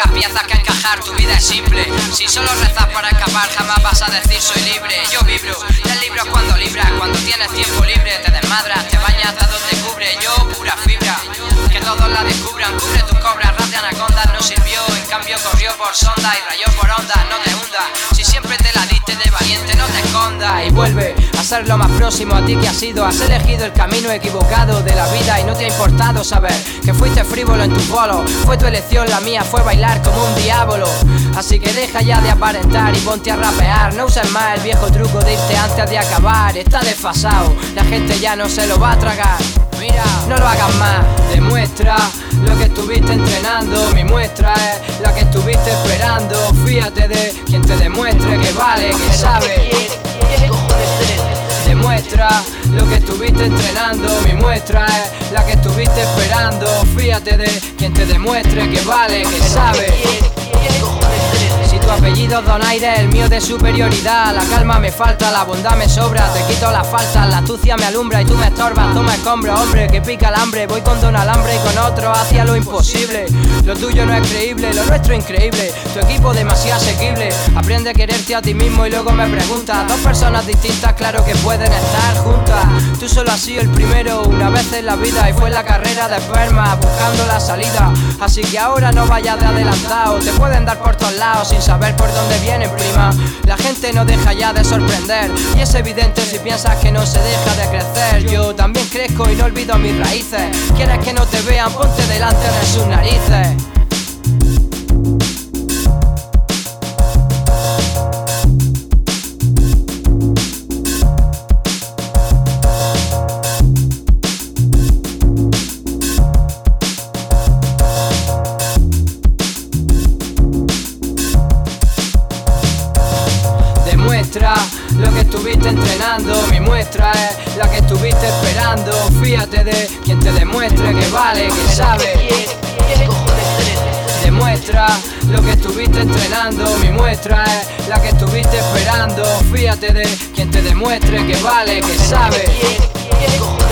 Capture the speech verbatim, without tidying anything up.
piezas que encajar, tu vida es simple. Si solo rezas para escapar, jamás vas a decir soy libre. Yo vibro, el libro es cuando libras, cuando tienes tiempo libre. Te desmadras, te bañas hasta donde cubre. Yo, pura fibra, que todos la descubran. Cubre tus cobras, ras de anacondas no sirvió. En cambio corrió por sonda y rayó por ondas. No te hundas, si siempre te la diste de valiente, no te escondas. Y vuelve a ser lo más próximo a ti que has sido. Has elegido el camino equivocado de la vida y no te ha importado saber que fuiste frívolo en tus bolos. Fue tu elección, la mía fue bailar como un diablo. Así que deja ya de aparentar y ponte a rapear. No uses más el viejo truco de irte antes de acabar. Está desfasado, la gente ya no se lo va a tragar. Mira, no lo hagas más, demuestra lo que estuviste entrenando. Mi muestra es la que estuviste esperando. Fíjate de quien te demuestre que vale, que sabe. Demuestra lo que estuviste entrenando. Mi muestra es la que estuviste esperando. Fíjate de quien te demuestre que vale, que sabe. Si tu apellido es Donaire, el mío de superioridad. La calma me falta, la bondad me sobra. Te quito las faltas, la astucia me alumbra y tú me estorbas. Toma escombro, hombre, que pica el hambre. Voy con Don Alambre y con otro hacia lo imposible. Lo tuyo no es creíble, lo nuestro increíble. Tu equipo demasiado asequible. Aprende a quererte a ti mismo y luego me preguntas. Dos personas distintas, claro que pueden estar juntas. Tú solo has sido el primero una vez en la vida y fue en la carrera de esperma buscando la salida. Así que ahora no vayas de adelantado. Te pueden dar por todos lados sin saber por dónde viene, prima. La gente no deja ya de sorprender y es evidente si piensas que no se deja de crecer. Yo también crezco y no olvido mis raíces. ¿Quieres que no te vean? Ponte delante de sus narices. Demuestra lo que estuviste entrenando. Mi muestra es la que estuviste esperando. Fíjate de quien te demuestre que vale, que sabe. Demuestra lo que estuviste entrenando. Mi muestra es la que estuviste esperando. Fíjate de quien te demuestre que vale, que sabe.